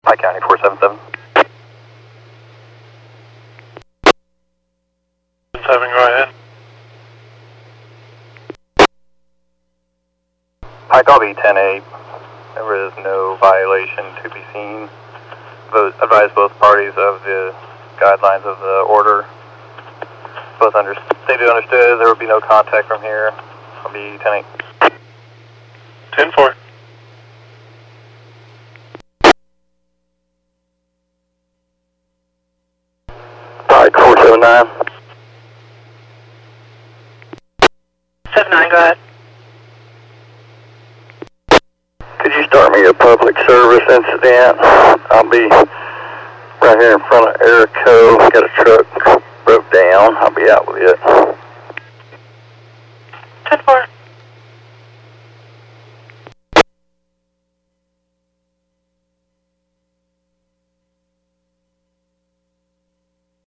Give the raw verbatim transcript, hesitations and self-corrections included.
Pike County four seven seven. seven, go ahead. Pike, I'll be ten eight. There is no violation to be seen. Vote, advise both parties of the guidelines of the order. Both under, stated understood, there will be no contact from here. I'll be ten eight. ten four. Pike four seven nine. seven nine, go ahead. Could you start me a public service incident? I'll be right here in front of Erico. Got a truck broke down. I'll be out with it.